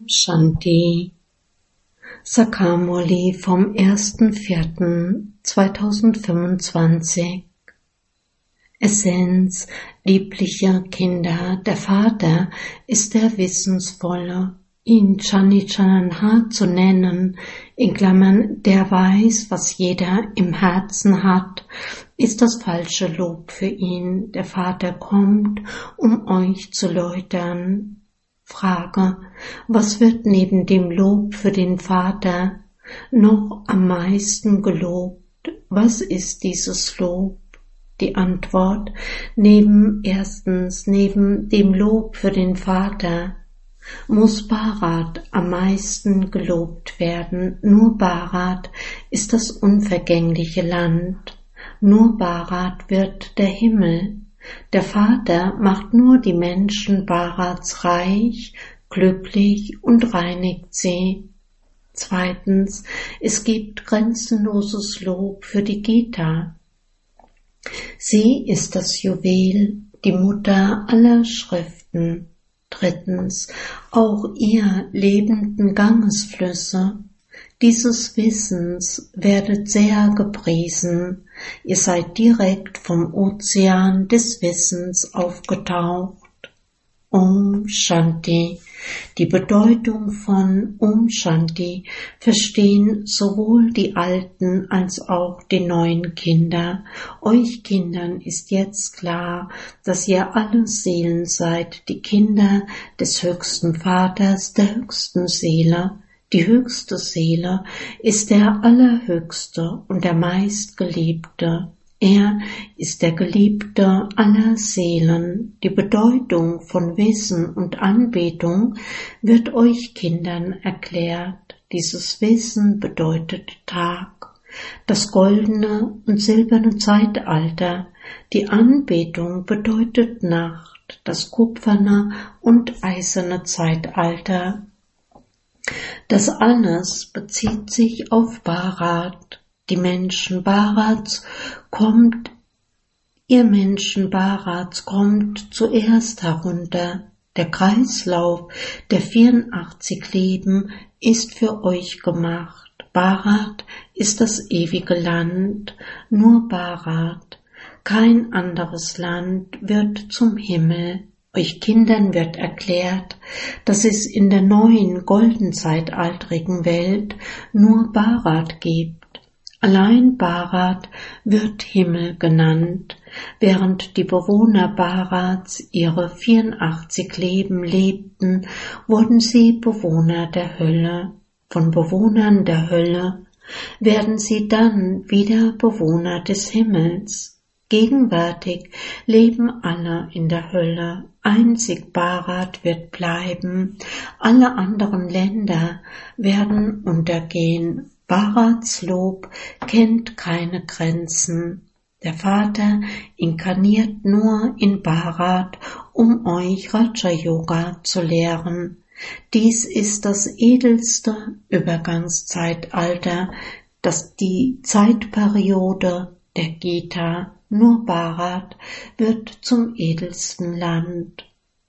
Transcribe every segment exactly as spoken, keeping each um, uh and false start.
Shanti. Sakamurli vom erster vierter zweitausendfünfundzwanzig. Essenz, liebliche Kinder, der Vater ist der Wissensvolle. Ihn Chanichananha zu nennen, in Klammern, der weiß, was jeder im Herzen hat, ist das falsche Lob für ihn. Der Vater kommt, um euch zu läutern. Frage: Was wird neben dem Lob für den Vater noch am meisten gelobt? Was ist dieses Lob? Die Antwort: Neben erstens, neben dem Lob für den Vater muss Bharat am meisten gelobt werden. Nur Bharat ist das unvergängliche Land. Nur Bharat wird der Himmel. Der Vater macht nur die Menschen Bharats reich, glücklich und reinigt sie. Zweitens, es gibt grenzenloses Lob für die Gita. Sie ist das Juwel, die Mutter aller Schriften. Drittens, auch ihr lebenden Gangesflüsse, dieses Wissens werdet sehr gepriesen. Ihr seid direkt vom Ozean des Wissens aufgetaucht. Om Shanti. Die Bedeutung von Om Shanti verstehen sowohl die alten als auch die neuen Kinder. Euch Kindern ist jetzt klar, dass ihr alle Seelen seid, die Kinder des höchsten Vaters, der höchsten Seele. Die höchste Seele ist der Allerhöchste und der meistgeliebte. Er ist der Geliebte aller Seelen. Die Bedeutung von Wissen und Anbetung wird euch Kindern erklärt. Dieses Wissen bedeutet Tag, das goldene und silberne Zeitalter. Die Anbetung bedeutet Nacht, das kupferne und eiserne Zeitalter. Das alles bezieht sich auf Bharat. Die Menschen Bharats kommt, ihr Menschen Bharats kommt zuerst herunter. Der Kreislauf der vierundachtzig Leben ist für euch gemacht. Bharat ist das ewige Land, nur Bharat. Kein anderes Land wird zum Himmel. Euch Kindern wird erklärt, dass es in der neuen goldenzeitaltrigen Welt nur Bharat gibt. Allein Bharat wird Himmel genannt. Während die Bewohner Bharats ihre vierundachtzig Leben lebten, wurden sie Bewohner der Hölle. Von Bewohnern der Hölle werden sie dann wieder Bewohner des Himmels. Gegenwärtig leben alle in der Hölle. Einzig Bharat wird bleiben. Alle anderen Länder werden untergehen. Bharats Lob kennt keine Grenzen. Der Vater inkarniert nur in Bharat, um euch Raja Yoga zu lehren. Dies ist das edelste Übergangszeitalter, das die Zeitperiode der Gita. Nur Bharat wird zum edelsten Land.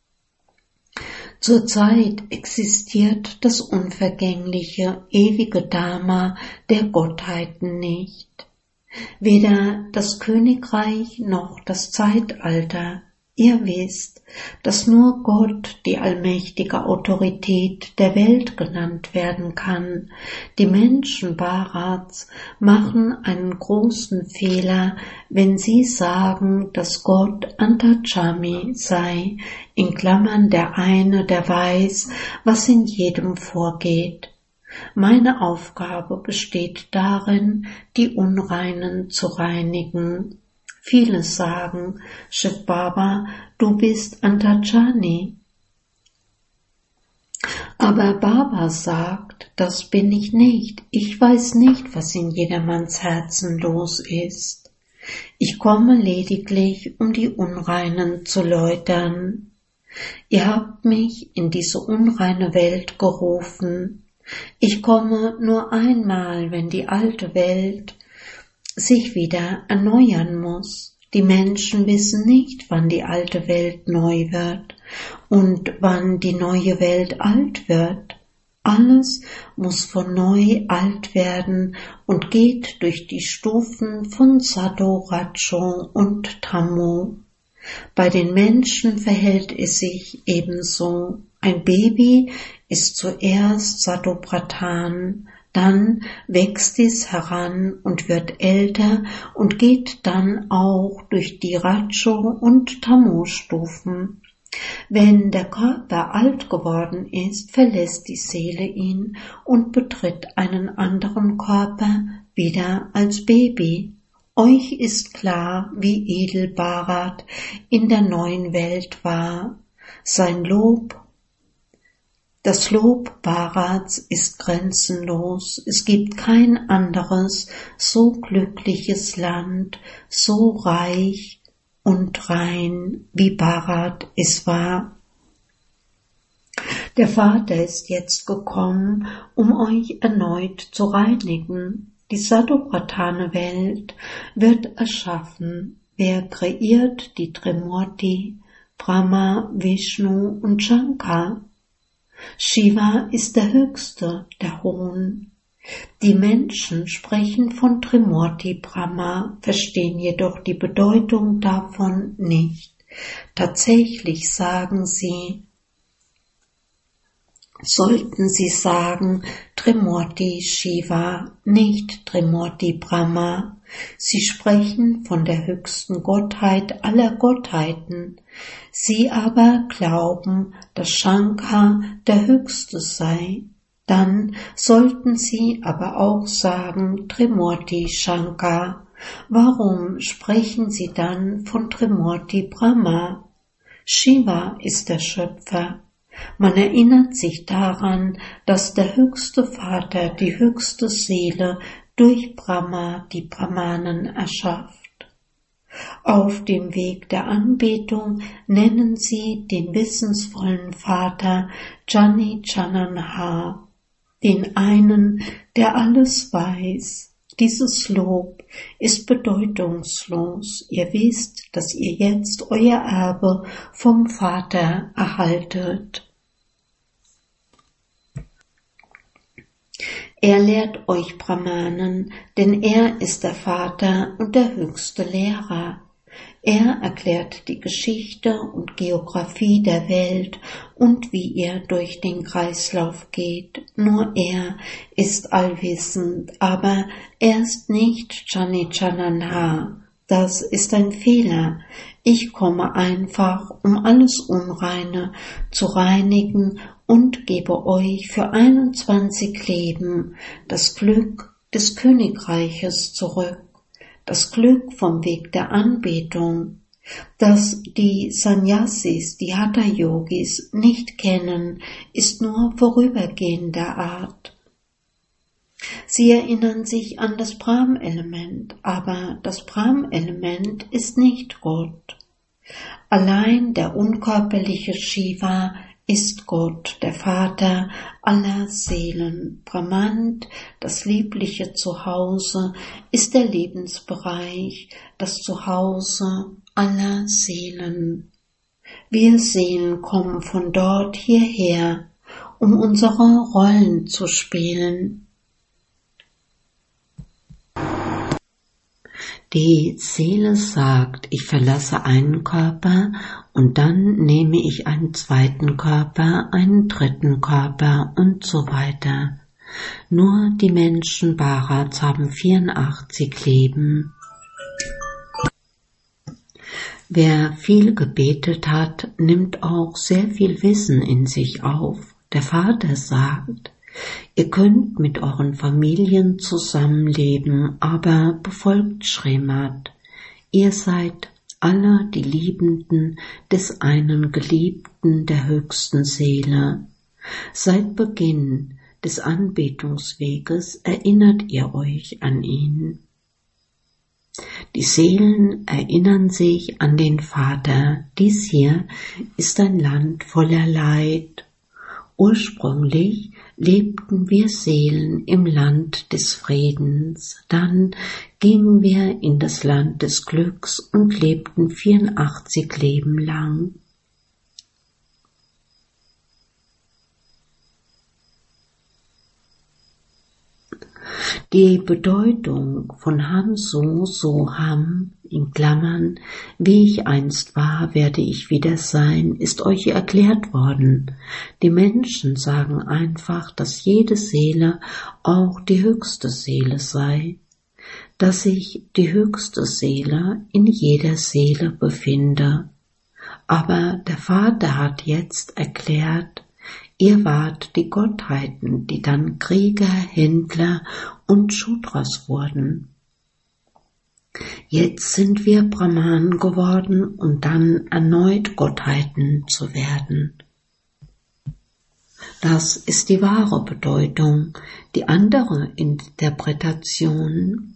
Zurzeit existiert das unvergängliche, ewige Dharma der Gottheiten nicht. Weder das Königreich noch das Zeitalter. Ihr wisst, dass nur Gott die allmächtige Autorität der Welt genannt werden kann. Die Menschen Bharats machen einen großen Fehler, wenn sie sagen, dass Gott Antachami sei, in Klammern der eine, der weiß, was in jedem vorgeht. Meine Aufgabe besteht darin, die Unreinen zu reinigen. Viele sagen, Shiv Baba, du bist Antachani. Aber Baba sagt, das bin ich nicht. Ich weiß nicht, was in jedermanns Herzen los ist. Ich komme lediglich, um die Unreinen zu läutern. Ihr habt mich in diese unreine Welt gerufen. Ich komme nur einmal, wenn die alte Welt sich wieder erneuern muss. Die Menschen wissen nicht, wann die alte Welt neu wird und wann die neue Welt alt wird. Alles muss von neu alt werden und geht durch die Stufen von Sattva, Rajo und Tamo. Bei den Menschen verhält es sich ebenso. Ein Baby ist zuerst Sattva-Pradhan, dann wächst es heran und wird älter und geht dann auch durch die Rajo- und Tamo-Stufen. Wenn der Körper alt geworden ist, verlässt die Seele ihn und betritt einen anderen Körper wieder als Baby. Euch ist klar, wie edel Bharat in der neuen Welt war. Sein Lob, das Lob Bharats ist grenzenlos. Es gibt kein anderes so glückliches Land, so reich und rein, wie Bharat es war. Der Vater ist jetzt gekommen, um euch erneut zu reinigen. Die Sattva-Pradhana-Welt wird erschaffen. Wer kreiert die Trimurti, Brahma, Vishnu und Shankar? Shiva ist der Höchste, der Hohn. Die Menschen sprechen von Trimurti Brahma, verstehen jedoch die Bedeutung davon nicht. Tatsächlich sagen sie, sollten sie sagen Trimurti Shiva, nicht Trimurti Brahma. Sie sprechen von der höchsten Gottheit aller Gottheiten. Sie aber glauben, dass Shankar der Höchste sei. Dann sollten sie aber auch sagen Trimurti Shankar. Warum sprechen sie dann von Trimurti Brahma? Shiva ist der Schöpfer. Man erinnert sich daran, dass der höchste Vater die höchste Seele durch Brahma die Brahmanen erschafft. Auf dem Weg der Anbetung nennen sie den wissensvollen Vater Jani Jananha, den einen, der alles weiß. Dieses Lob ist bedeutungslos. Ihr wisst, dass ihr jetzt euer Erbe vom Vater erhaltet. Er lehrt euch Brahmanen, denn er ist der Vater und der höchste Lehrer. Er erklärt die Geschichte und Geographie der Welt und wie er durch den Kreislauf geht. Nur er ist allwissend, aber er ist nicht Jani Jananha. Das ist ein Fehler. Ich komme einfach, um alles Unreine zu reinigen und gebe euch für einundzwanzig Leben das Glück des Königreiches zurück. Das Glück vom Weg der Anbetung, das die Sannyasis, die Hatha-Yogis nicht kennen, ist nur vorübergehender Art. Sie erinnern sich an das Brahm-Element, aber das Brahm-Element ist nicht Gott. Allein der unkörperliche Shiva ist Gott, der Vater aller Seelen. Brahman, das liebliche Zuhause, ist der Lebensbereich, das Zuhause aller Seelen. Wir Seelen kommen von dort hierher, um unsere Rollen zu spielen. Die Seele sagt, ich verlasse einen Körper und dann nehme ich einen zweiten Körper, einen dritten Körper und so weiter. Nur die Menschen Bharats haben vierundachtzig Leben. Wer viel gebetet hat, nimmt auch sehr viel Wissen in sich auf. Der Vater sagt, ihr könnt mit euren Familien zusammenleben, aber befolgt Srimad. Ihr seid alle die Liebenden des einen Geliebten der höchsten Seele. Seit Beginn des Anbetungsweges erinnert ihr euch an ihn. Die Seelen erinnern sich an den Vater. Dies hier ist ein Land voller Leid. Ursprünglich lebten wir Seelen im Land des Friedens, dann gingen wir in das Land des Glücks und lebten vierundachtzig Leben lang. Die Bedeutung von Ham So So Ham in Klammern, wie ich einst war, werde ich wieder sein, ist euch erklärt worden. Die Menschen sagen einfach, dass jede Seele auch die höchste Seele sei, dass sich die höchste Seele in jeder Seele befinde. Aber der Vater hat jetzt erklärt, ihr wart die Gottheiten, die dann Krieger, Händler und Shudras wurden. Jetzt sind wir Brahmanen geworden, um dann erneut Gottheiten zu werden. Das ist die wahre Bedeutung. Die andere Interpretation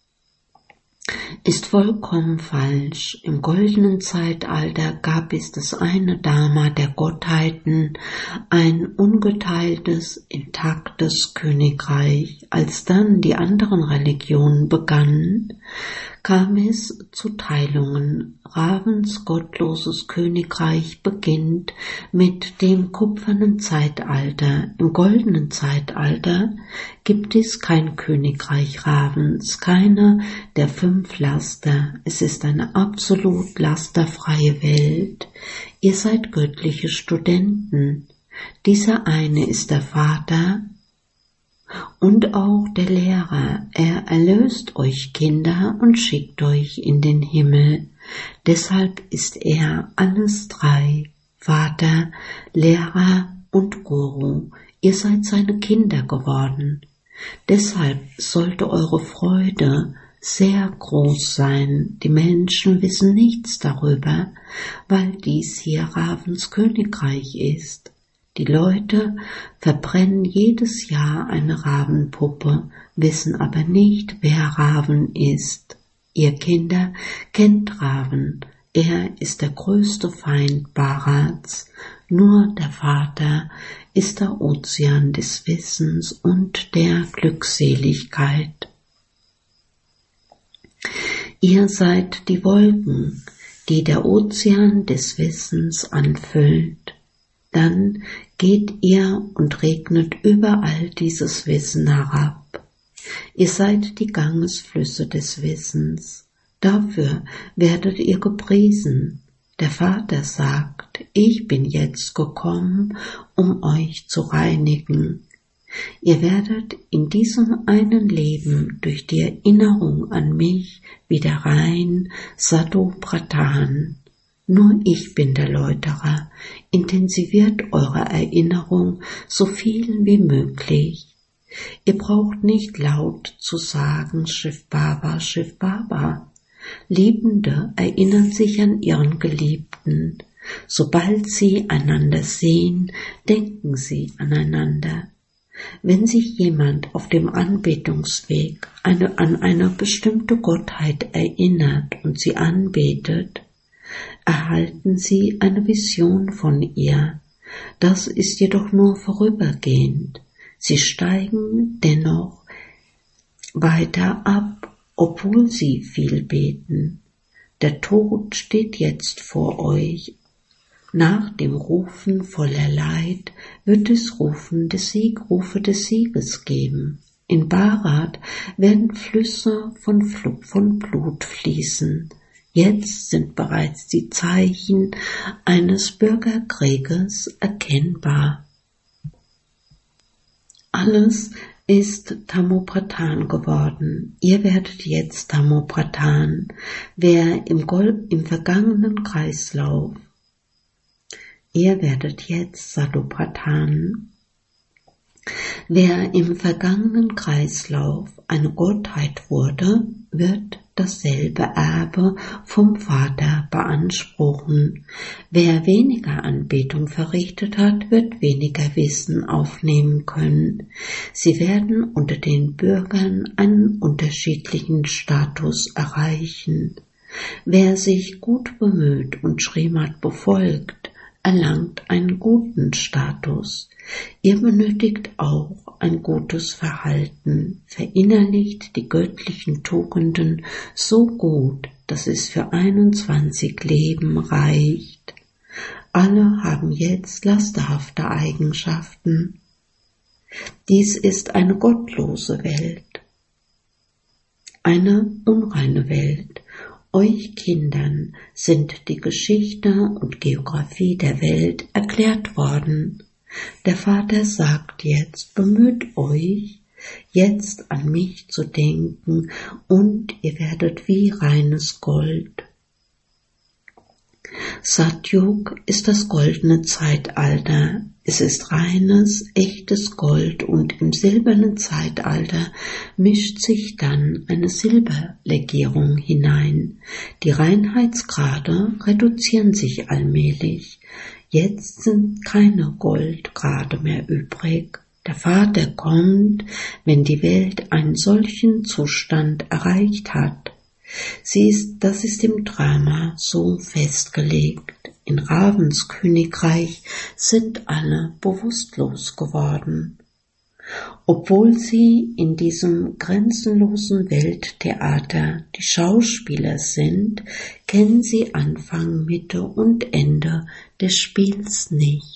ist vollkommen falsch. Im goldenen Zeitalter gab es das eine Dharma der Gottheiten, ein ungeteiltes, intaktes Königreich. Als dann die anderen Religionen begannen, kam es zu Teilungen. Ravens gottloses Königreich beginnt mit dem kupfernen Zeitalter. Im goldenen Zeitalter gibt es kein Königreich Ravens, keine der fünf Laster. Es ist eine absolut lasterfreie Welt. Ihr seid göttliche Studenten. Dieser eine ist der Vater und auch der Lehrer. Er erlöst euch Kinder und schickt euch in den Himmel. Deshalb ist er alles drei, Vater, Lehrer und Guru. Ihr seid seine Kinder geworden. Deshalb sollte eure Freude sehr groß sein. Die Menschen wissen nichts darüber, weil dies hier Ravens Königreich ist. Die Leute verbrennen jedes Jahr eine Ravenpuppe, wissen aber nicht, wer Raven ist. Ihr Kinder kennt Raven, er ist der größte Feind Bharats. Nur der Vater ist der Ozean des Wissens und der Glückseligkeit. Ihr seid die Wolken, die der Ozean des Wissens anfüllt. Dann geht ihr und regnet überall dieses Wissen herab. Ihr seid die Gangesflüsse des Wissens. Dafür werdet ihr gepriesen. Der Vater sagt, ich bin jetzt gekommen, um euch zu reinigen. Ihr werdet in diesem einen Leben durch die Erinnerung an mich wieder rein, Sadhu Pradhan. Nur ich bin der Läuterer. Intensiviert eure Erinnerung so viel wie möglich. Ihr braucht nicht laut zu sagen, Shiv Baba, Shiv Baba. Liebende erinnern sich an ihren Geliebten. Sobald sie einander sehen, denken sie aneinander. Wenn sich jemand auf dem Anbetungsweg eine, an eine bestimmte Gottheit erinnert und sie anbetet, erhalten sie eine Vision von ihr. Das ist jedoch nur vorübergehend. Sie steigen dennoch weiter ab, obwohl sie viel beten. Der Tod steht jetzt vor euch. Nach dem Rufen voller Leid wird es Rufen des Sieg, Rufe des Sieges geben. In Bharat werden Flüsse von, von Blut fließen. Jetzt sind bereits die Zeichen eines Bürgerkrieges erkennbar. Alles ist Tamopradhan geworden. Ihr werdet jetzt Tamopradhan, wer im, Gold, im vergangenen Kreislauf. Ihr werdet jetzt Sadhupradhan. Wer im vergangenen Kreislauf eine Gottheit wurde, wird dasselbe Erbe vom Vater beanspruchen. Wer weniger Anbetung verrichtet hat, wird weniger Wissen aufnehmen können. Sie werden unter den Bürgern einen unterschiedlichen Status erreichen. Wer sich gut bemüht und Srimad befolgt, erlangt einen guten Status. Ihr benötigt auch ein gutes Verhalten, verinnerlicht die göttlichen Tugenden so gut, dass es für einundzwanzig Leben reicht. Alle haben jetzt lasterhafte Eigenschaften. Dies ist eine gottlose Welt. eine unreine Welt. Euch Kindern sind die Geschichte und Geographie der Welt erklärt worden. Der Vater sagt jetzt, bemüht euch, jetzt an mich zu denken, und ihr werdet wie reines Gold. Satyug ist das goldene Zeitalter. Es ist reines, echtes Gold, und im silbernen Zeitalter mischt sich dann eine Silberlegierung hinein. Die Reinheitsgrade reduzieren sich allmählich. Jetzt sind keine Goldgrade mehr übrig. Der Vater kommt, wenn die Welt einen solchen Zustand erreicht hat. Sie ist, das ist im Drama so festgelegt. In Ravens Königreich sind alle bewusstlos geworden. Obwohl sie in diesem grenzenlosen Welttheater die Schauspieler sind, kennen sie Anfang, Mitte und Ende des Spiels nicht.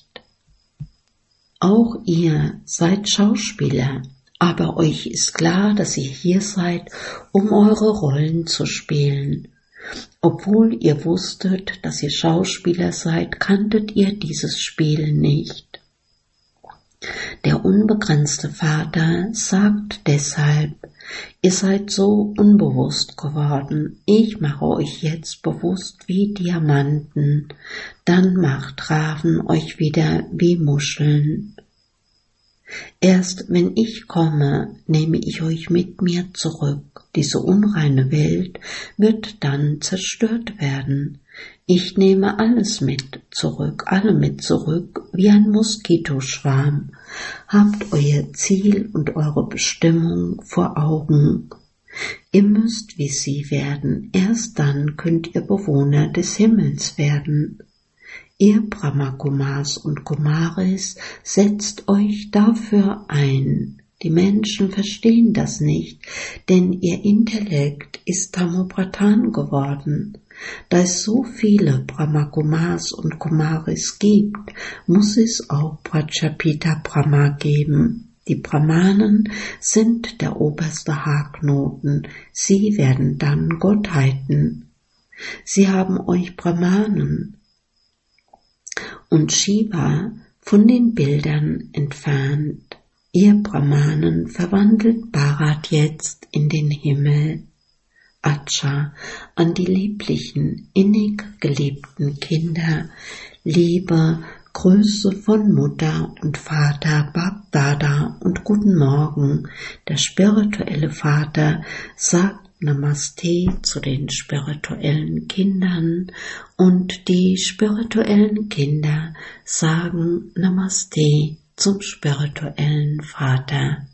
Auch ihr seid Schauspieler, aber euch ist klar, dass ihr hier seid, um eure Rollen zu spielen. Obwohl ihr wusstet, dass ihr Schauspieler seid, kanntet ihr dieses Spiel nicht. Der unbegrenzte Vater sagt deshalb, ihr seid so unbewusst geworden, ich mache euch jetzt bewusst wie Diamanten, dann macht Raven euch wieder wie Muscheln. Erst wenn ich komme, nehme ich euch mit mir zurück. Diese unreine Welt wird dann zerstört werden. Ich nehme alles mit zurück, alle mit zurück, wie ein Moskitoschwarm. Habt euer Ziel und eure Bestimmung vor Augen. Ihr müsst wie sie werden, erst dann könnt ihr Bewohner des Himmels werden. Ihr Brahmakumars und Kumaris, setzt euch dafür ein. Die Menschen verstehen das nicht, denn ihr Intellekt ist Tamopradhan geworden. Da es so viele Brahmakumars und Kumaris gibt, muss es auch Prajapita Brahma geben. Die Brahmanen sind der oberste Haarknoten, sie werden dann Gottheiten. Sie haben euch Brahmanen und Shiva von den Bildern entfernt. Ihr Brahmanen verwandelt Bharat jetzt in den Himmel. Acha, an die lieblichen, innig geliebten Kinder, Liebe, Grüße von Mutter und Vater, Bab Dada und guten Morgen. Der spirituelle Vater sagt Namaste zu den spirituellen Kindern und die spirituellen Kinder sagen Namaste zum spirituellen Vater.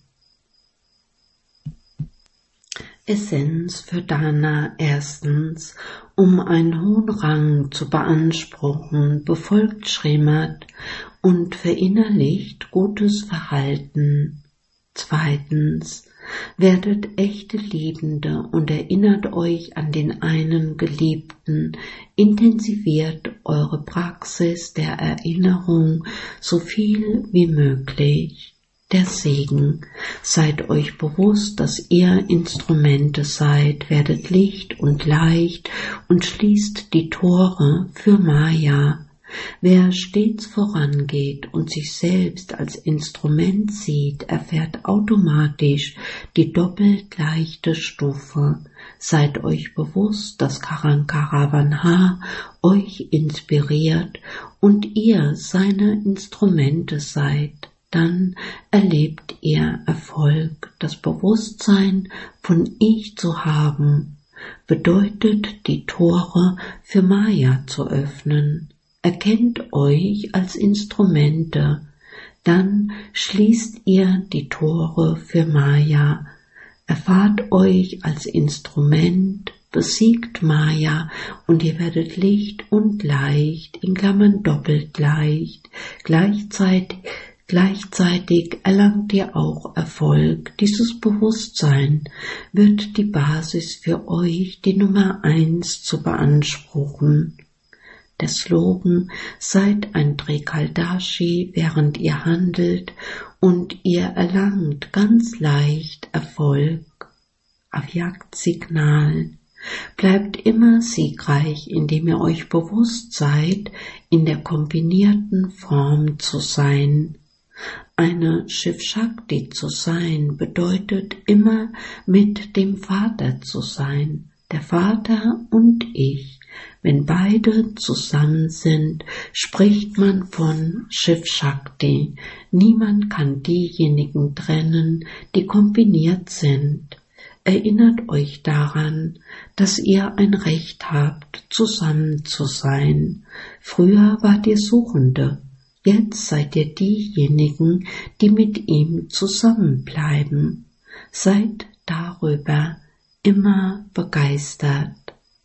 Essenz für Dana. Erstens, um einen hohen Rang zu beanspruchen, befolgt Srimad und verinnerlicht gutes Verhalten. Zweitens, werdet echte Liebende und erinnert euch an den einen Geliebten, intensiviert eure Praxis der Erinnerung so viel wie möglich. Der Segen. Seid euch bewusst, dass ihr Instrumente seid, werdet licht und leicht und schließt die Tore für Maya. Wer stets vorangeht und sich selbst als Instrument sieht, erfährt automatisch die doppelt leichte Stufe. Seid euch bewusst, dass Karavanha euch inspiriert und ihr seine Instrumente seid. Dann erlebt ihr Erfolg. Das Bewusstsein von Ich zu haben, bedeutet die Tore für Maya zu öffnen. Erkennt euch als Instrumente, dann schließt ihr die Tore für Maya. Erfahrt euch als Instrument, besiegt Maya und ihr werdet Licht und leicht, in Klammern doppelt leicht, gleichzeitig Gleichzeitig erlangt ihr auch Erfolg. Dieses Bewusstsein wird die Basis für euch, die Nummer eins zu beanspruchen. Der Slogan: Seid ein Trikaldashi, während ihr handelt, und ihr erlangt ganz leicht Erfolg. Avyak-Signal. Bleibt immer siegreich, indem ihr euch bewusst seid, in der kombinierten Form zu sein. Eine Shiv-Shakti zu sein bedeutet immer mit dem Vater zu sein, der Vater und ich. Wenn beide zusammen sind, spricht man von Shiv-Shakti. Niemand kann diejenigen trennen, die kombiniert sind. Erinnert euch daran, dass ihr ein Recht habt, zusammen zu sein. Früher wart ihr Suchende, jetzt seid ihr diejenigen, die mit ihm zusammenbleiben. Seid darüber immer begeistert.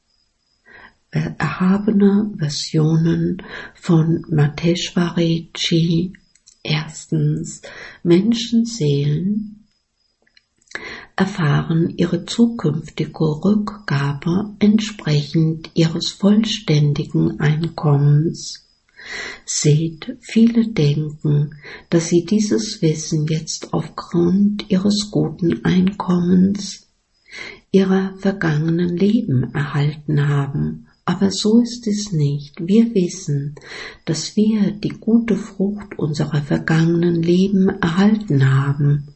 Erhabene Versionen von Mateshwari-ji. Erstens, Menschenseelen erfahren ihre zukünftige Rückgabe entsprechend ihres vollständigen Einkommens. Seht, viele denken, dass sie dieses Wissen jetzt aufgrund ihres guten Einkommens ihrer vergangenen Leben erhalten haben. Aber so ist es nicht. Wir wissen, dass wir die gute Frucht unserer vergangenen Leben erhalten haben.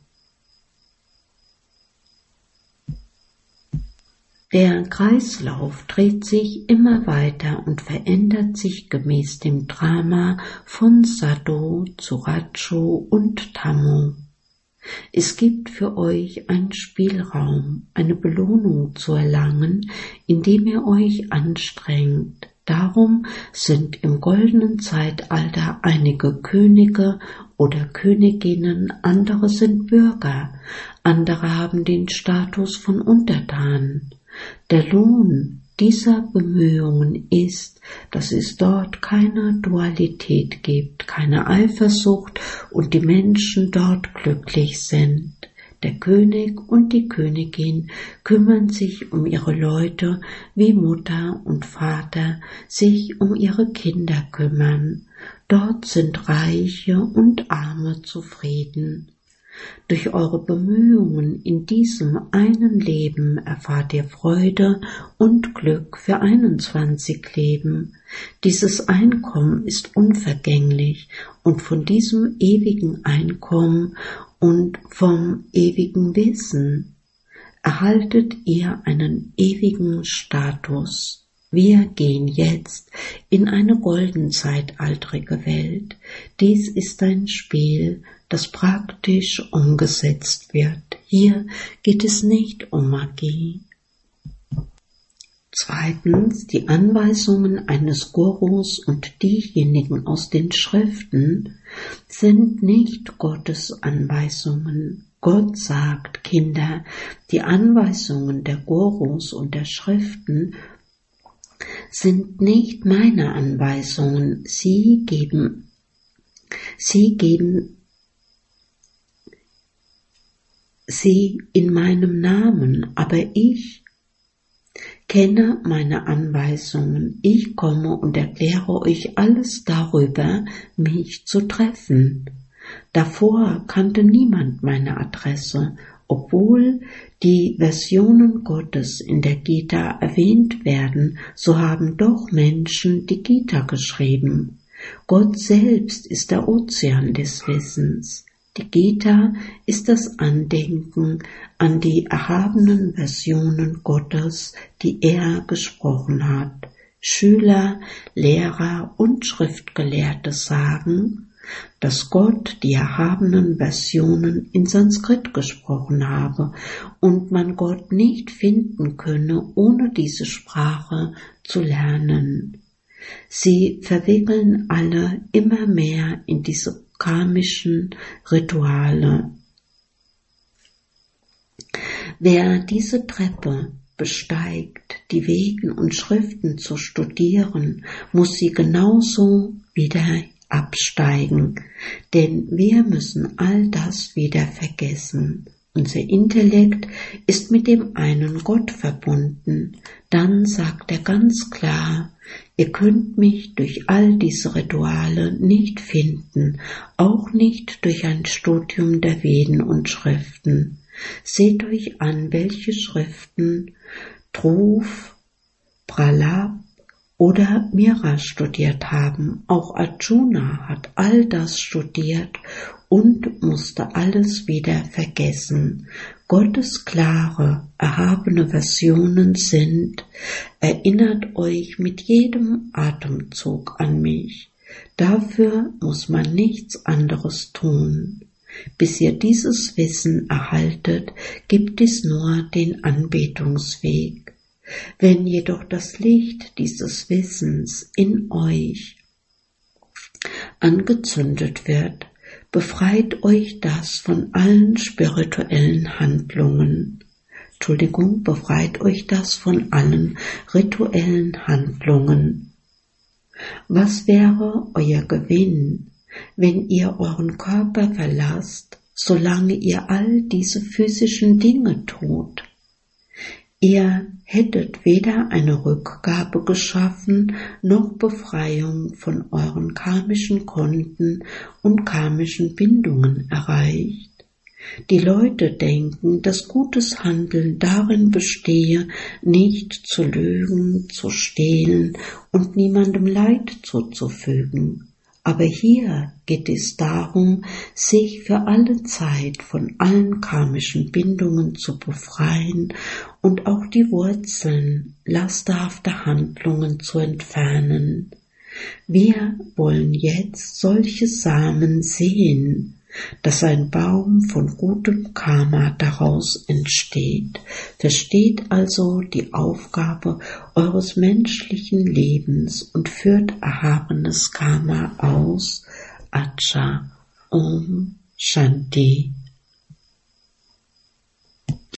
Der Kreislauf dreht sich immer weiter und verändert sich gemäß dem Drama von Sato zu Rajo und Tamo. Es gibt für euch einen Spielraum, eine Belohnung zu erlangen, indem ihr euch anstrengt. Darum sind im goldenen Zeitalter einige Könige oder Königinnen, andere sind Bürger, andere haben den Status von Untertanen. Der Lohn dieser Bemühungen ist, dass es dort keine Dualität gibt, keine Eifersucht und die Menschen dort glücklich sind. Der König und die Königin kümmern sich um ihre Leute, wie Mutter und Vater sich um ihre Kinder kümmern. Dort sind Reiche und Arme zufrieden. Durch eure Bemühungen in diesem einen Leben erfahrt ihr Freude und Glück für einundzwanzig Leben. Dieses Einkommen ist unvergänglich und von diesem ewigen Einkommen und vom ewigen Wissen erhaltet ihr einen ewigen Status. Wir gehen jetzt in eine goldenzeitaltrige Welt. Dies ist ein Spiel, das praktisch umgesetzt wird. Hier geht es nicht um Magie. Zweitens, die Anweisungen eines Gurus und diejenigen aus den Schriften sind nicht Gottes Anweisungen. Gott sagt, Kinder, die Anweisungen der Gurus und der Schriften sind nicht meine Anweisungen. Sie geben, sie geben sie in meinem Namen, aber ich kenne meine Anweisungen. Ich komme und erkläre euch alles darüber, mich zu treffen. Davor kannte niemand meine Adresse, obwohl die Versionen Gottes in der Gita erwähnt werden, so haben doch Menschen die Gita geschrieben. Gott selbst ist der Ozean des Wissens. Die Gita ist das Andenken an die erhabenen Versionen Gottes, die er gesprochen hat. Schüler, Lehrer und Schriftgelehrte sagen, dass Gott die erhabenen Versionen in Sanskrit gesprochen habe und man Gott nicht finden könne, ohne diese Sprache zu lernen. Sie verwickeln alle immer mehr in diese karmischen Rituale. Wer diese Treppe besteigt, die Veden und Schriften zu studieren, muss sie genauso wieder absteigen, denn wir müssen all das wieder vergessen. Unser Intellekt ist mit dem einen Gott verbunden. Dann sagt er ganz klar, ihr könnt mich durch all diese Rituale nicht finden, auch nicht durch ein Studium der Veden und Schriften. Seht euch an, welche Schriften Dhruv, Prahlad oder Mira studiert haben. Auch Arjuna hat all das studiert und musste alles wieder vergessen. Gottes klare, erhabene Versionen sind: Erinnert euch mit jedem Atemzug an mich. Dafür muss man nichts anderes tun. Bis ihr dieses Wissen erhaltet, gibt es nur den Anbetungsweg. Wenn jedoch das Licht dieses Wissens in euch angezündet wird, befreit euch das von allen spirituellen Handlungen. Entschuldigung, befreit euch das von allen rituellen Handlungen. Was wäre euer Gewinn, wenn ihr euren Körper verlasst, solange ihr all diese physischen Dinge tut? Ihr hättet weder eine Rückgabe geschaffen, noch Befreiung von euren karmischen Konten und karmischen Bindungen erreicht. Die Leute denken, dass gutes Handeln darin bestehe, nicht zu lügen, zu stehlen und niemandem Leid zuzufügen. Aber hier geht es darum, sich für alle Zeit von allen karmischen Bindungen zu befreien und auch die Wurzeln lasterhafter Handlungen zu entfernen. Wir wollen jetzt solche Samen sehen, dass ein Baum von gutem Karma daraus entsteht. Versteht also die Aufgabe eures menschlichen Lebens und führt erhabenes Karma aus. Acha. Om Shanti.